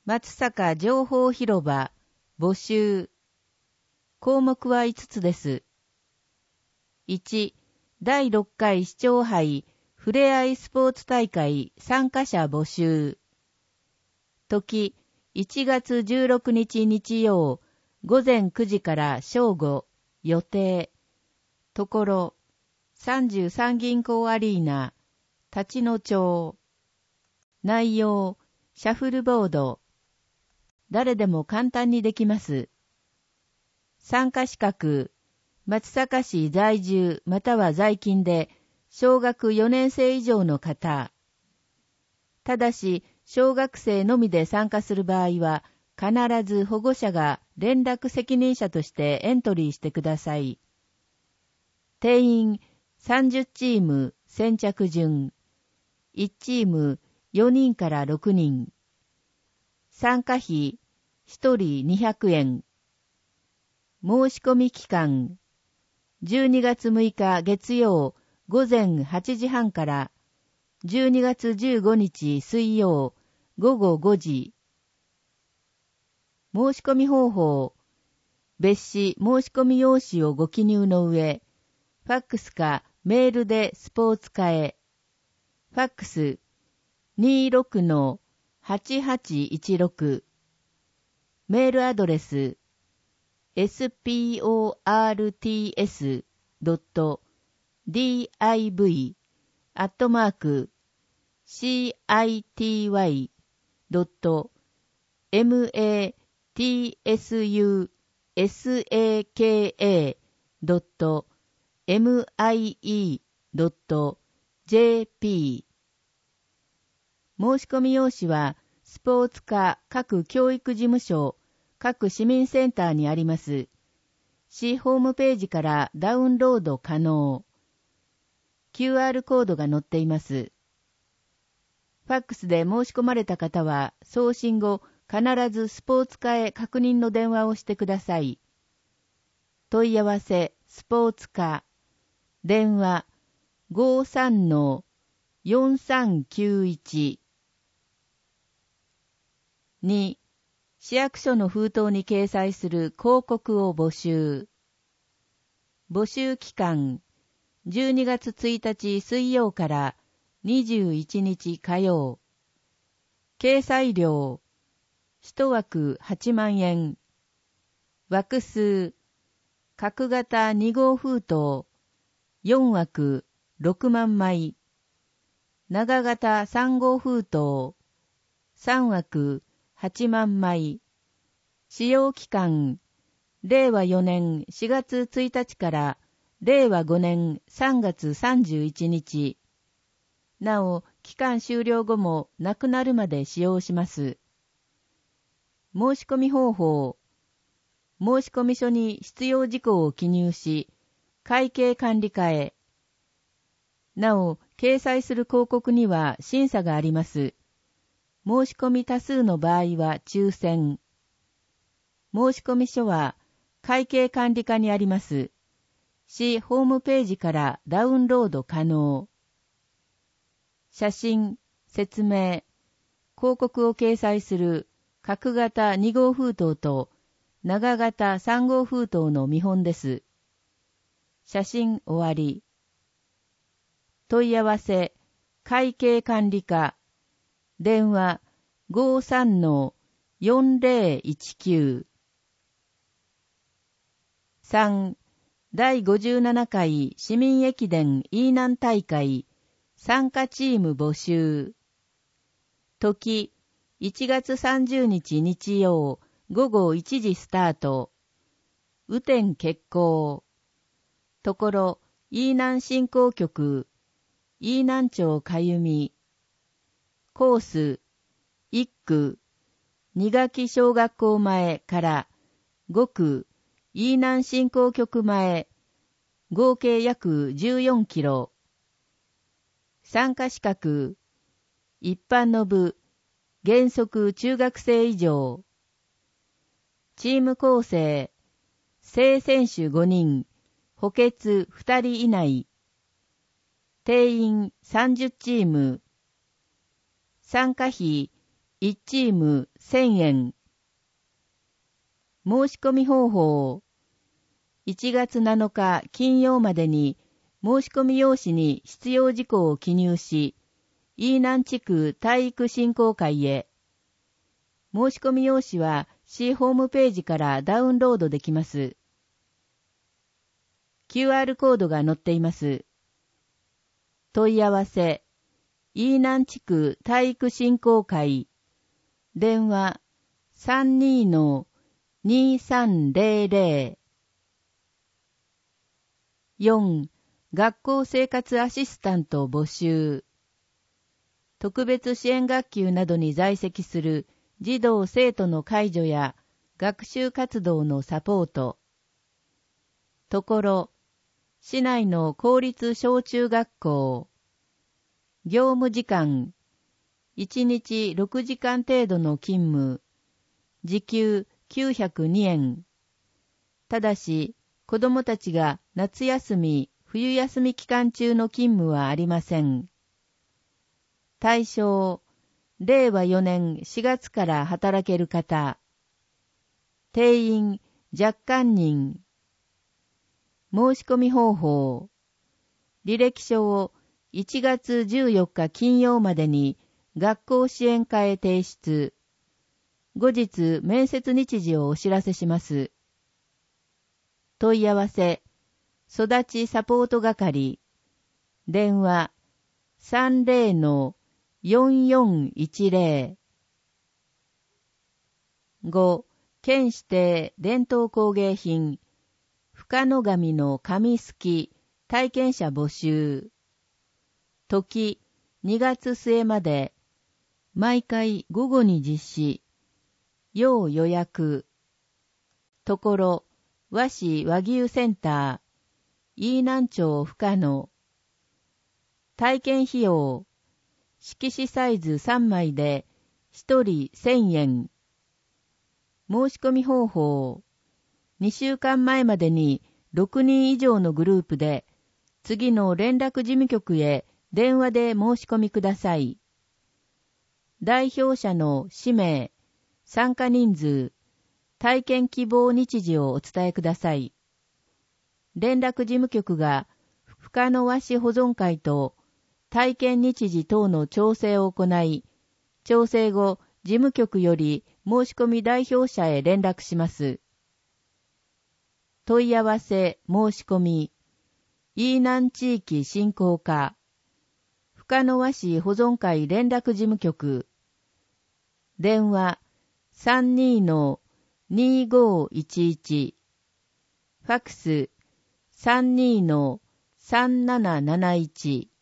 松坂情報広場募集。項目は5つです。1、第6回市長杯ふれあいスポーツ大会参加者募集。時、1月16日日曜、午前9時から正午、予定。ところ、33銀行アリーナ、立野町。内容、シャッフルボード。誰でも簡単にできます。参加資格、松阪市在住または在勤で小学4年生以上の方。ただし、小学生のみで参加する場合は、必ず保護者が連絡責任者としてエントリーしてください。定員30チーム先着順。1チーム4人から6人。参加費1人200円。申し込み期間12月6日月曜午前8時半から12月15日水曜午後5時。申し込み方法、別紙申し込み用紙をご記入の上、ファックスかメールでスポーツ課へ。ファックス 26-8816。メールアドレス sportska.mie.jp。 申し込み用紙はスポーツ課各教育事務所各市民センターにあります。市ホームページからダウンロード可能。QR コードが載っています。ファックスで申し込まれた方は送信後必ずスポーツ課へ確認の電話をしてください。問い合わせスポーツ課電話 53-4391。 2. 市役所の封筒に掲載する広告を募集。募集期間12月1日水曜から21日火曜。掲載料1枠8万円。枠数角型2号封筒4枠6万枚。長型3号封筒3枠8万枚。使用期間令和4年4月1日から令和5年3月31日。なお、期間終了後もなくなるまで使用します。申し込み方法。申込書に必要事項を記入し、会計管理課へ。なお、掲載する広告には審査があります。申し込み多数の場合は抽選。申込書は会計管理課にあります。市ホームページからダウンロード可能。写真、説明、広告を掲載する角型2号封筒と長型3号封筒の見本です。写真終わり。問い合わせ、会計管理課。電話 53-4019。3. 第57回市民駅伝イーナン大会参加チーム募集。時、1月30日日曜午後1時スタート。雨天決行。ところ、イーナン振興局、イーナン町かゆみ。コース、1区、2学小学校前から5区、イーナン振興局前、合計約14キロ。参加資格、一般の部、原則中学生以上。チーム構成、正選手5人、補欠2人以内。定員30チーム。参加費 1チーム1000円。申し込み方法。1月7日金曜までに申し込み用紙に必要事項を記入し、飯南地区体育振興会へ。申し込み用紙は市ホームページからダウンロードできます。QR コードが載っています。問い合わせ。飯南地区体育振興会。電話 32-2300。4. 学校生活アシスタント募集。特別支援学級などに在籍する児童生徒の介助や学習活動のサポート。ところ、市内の公立小中学校。業務時間。1日6時間程度の勤務。時給902円。ただし、子どもたちが夏休み、冬休み期間中の勤務はありません。対象、令和4年4月から働ける方。定員、若干人。申し込み方法。履歴書を1月14日金曜までに学校支援課へ提出。後日面接日時をお知らせします。問い合わせ、育ちサポート係。電話 30-4410。5. 県指定伝統工芸品深野紙の紙すき体験者募集。時2月末まで。毎回午後に実施。要予約。ところ和紙和牛センター飯南町深野。体験費用色紙サイズ3枚で1人1000円。申し込み方法。2週間前までに6人以上のグループで次の連絡事務局へ電話で申し込みください。代表者の氏名、参加人数、体験希望日時をお伝えください。連絡事務局が深野和紙保存会と体験日時等の調整を行い、調整後、事務局より申し込み代表者へ連絡します。問い合わせ申し込み、飯南地域振興課、深野和紙保存会連絡事務局、電話 32-2511、ファクス 32-3771